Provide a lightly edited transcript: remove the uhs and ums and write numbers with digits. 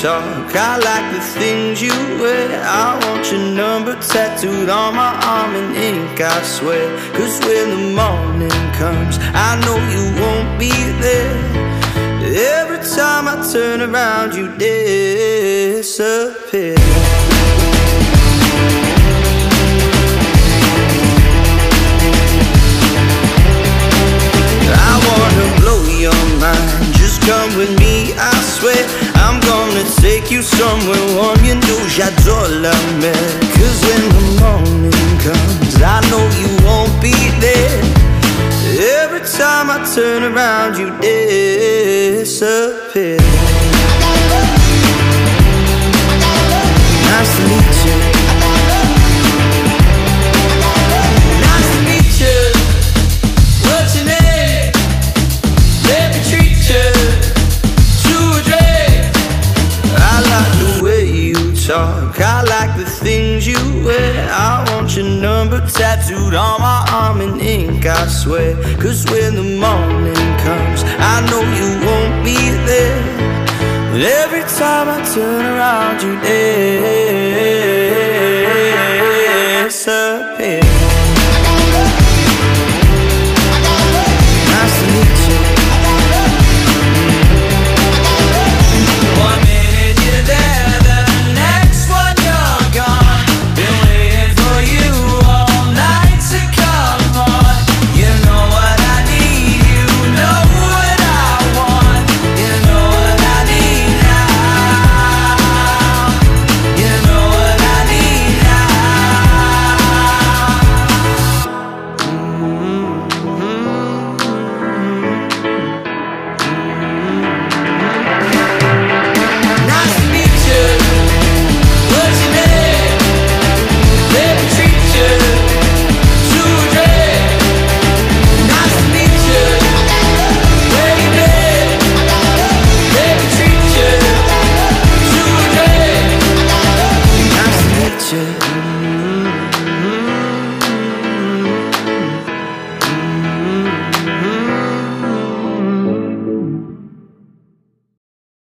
talk, I like the things you wear. I want your number tattooed on my arm in ink, I swear. Cause when the morning comes, I know you won't be there. Every time I turn around, you disappear. I wanna blow your mind, just come with me, I swear. I'm gonna take you somewhere warm, you know j'adore la mer. Cause when the morning comes, I know you won't be there. Every time I turn around, you disappear. Nice to meet you. Nice to meet you. What's your name? Let me treat you to a drink. I like the way you talk, I like the things you wear. I want your number tattooed on my arm in ink, I swear. Cause when the morning comes, I know you won't be there. But every time I turn around, you disappear. Nice to meet you. One minute you're there, the next one you're gone. Been waiting for you all night to come on. You know what I need, you know what I want. You know what I need now. You know what I need Nice to meet you. What's your name? Let me treat you to a drink. Nice to meet you, baby. Let me treat you to a drink. Nice to meet you.